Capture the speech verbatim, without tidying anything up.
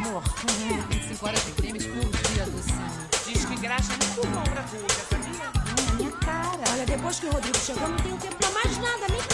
amor. vinte e cinco horas de cremes por dia, docinho. Diz que graxa muito bom pra tu, já sabia? É, minha cara. Olha, depois que o Rodrigo chegou, não tenho tempo pra mais nada, nem